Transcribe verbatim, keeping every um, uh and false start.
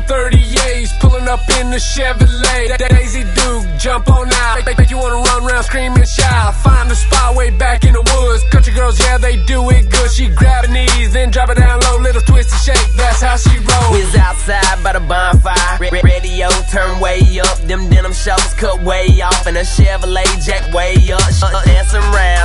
thirty-eights, pulling up in the Chevrolet. That Daisy Duke, jump on out. Make, make you wanna run around screaming shout. Find a spot way back in the woods. Country girls, yeah, they do it good. She grab her knees, then drop it down low. Little twist and shake, that's how she rolls. We was outside by the bonfire. Re radio turn way up. Them denim shorts cut way off. And a Chevrolet jack way up. Uh, dancing around.